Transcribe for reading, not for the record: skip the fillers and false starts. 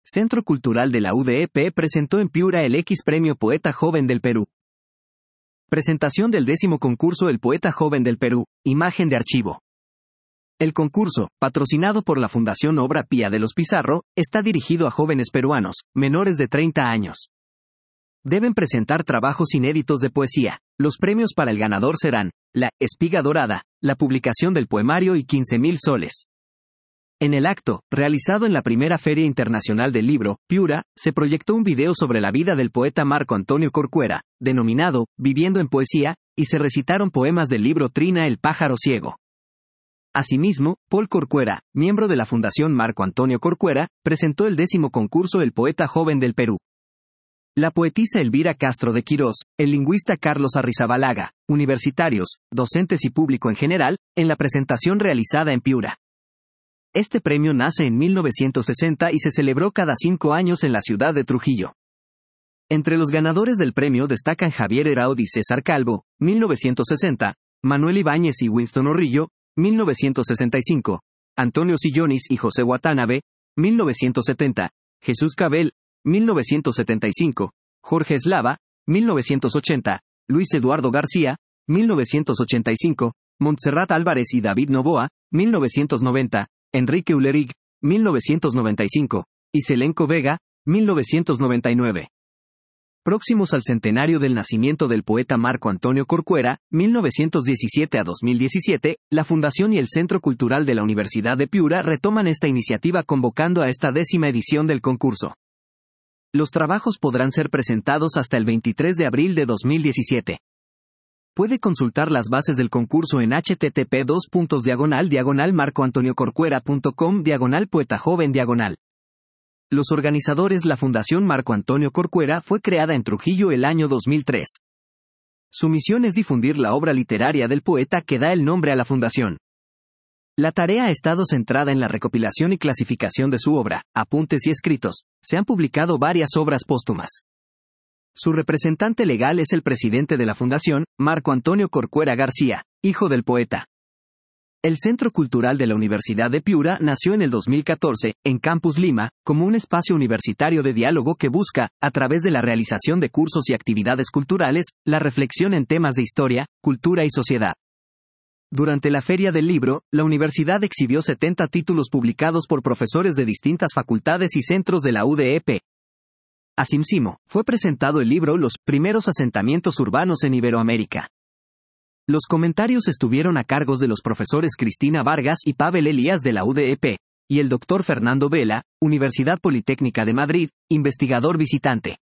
Centro Cultural de la UDEP presentó en Piura el X Premio Poeta Joven del Perú. Presentación del 10º concurso El Poeta Joven del Perú, imagen de archivo. El concurso, patrocinado por la Fundación Obra Pía de los Pizarro, está dirigido a jóvenes peruanos, menores de 30 años. Deben presentar trabajos inéditos de poesía. Los premios para el ganador serán, la Espiga Dorada, la publicación del poemario y 15.000 soles. En el acto, realizado en la primera Feria Internacional del Libro, Piura, se proyectó un video sobre la vida del poeta Marco Antonio Corcuera, denominado Viviendo en Poesía, y se recitaron poemas del libro Trina el pájaro ciego. Asimismo, Paul Corcuera, miembro de la Fundación Marco Antonio Corcuera, presentó el 10º concurso El Poeta Joven del Perú. La poetisa Elvira Castro de Quirós, el lingüista Carlos Arrizabalaga, universitarios, docentes y público en general, en la presentación realizada en Piura. Este premio nace en 1960 y se celebró cada 5 años en la ciudad de Trujillo. Entre los ganadores del premio destacan Javier Eraud y César Calvo, 1960, Manuel Ibáñez y Winston Orrillo, 1965, Antonio Sillonis y José Watanabe, 1970, Jesús Cabel, 1975, Jorge Eslava, 1980, Luis Eduardo García, 1985, Montserrat Álvarez y David Novoa, 1990, Enrique Ulerig, 1995, y Selenco Vega, 1999. Próximos al centenario del nacimiento del poeta Marco Antonio Corcuera, 1917 a 2017, la Fundación y el Centro Cultural de la Universidad de Piura retoman esta iniciativa convocando a esta 10ª edición del concurso. Los trabajos podrán ser presentados hasta el 23 de abril de 2017. Puede consultar las bases del concurso en http://marcoantoniocorcuera.com/poeta joven/. Los organizadores. La Fundación Marco Antonio Corcuera fue creada en Trujillo el año 2003. Su misión es difundir la obra literaria del poeta que da el nombre a la fundación. La tarea ha estado centrada en la recopilación y clasificación de su obra, apuntes y escritos. Se han publicado varias obras póstumas. Su representante legal es el presidente de la Fundación, Marco Antonio Corcuera García, hijo del poeta. El Centro Cultural de la Universidad de Piura nació en el 2014, en Campus Lima, como un espacio universitario de diálogo que busca, a través de la realización de cursos y actividades culturales, la reflexión en temas de historia, cultura y sociedad. Durante la Feria del Libro, la universidad exhibió 70 títulos publicados por profesores de distintas facultades y centros de la UDEP. Asimismo, fue presentado el libro Los primeros asentamientos urbanos en Iberoamérica. Los comentarios estuvieron a cargos de los profesores Cristina Vargas y Pavel Elías de la UDEP, y el Dr. Fernando Vela, Universidad Politécnica de Madrid, investigador visitante.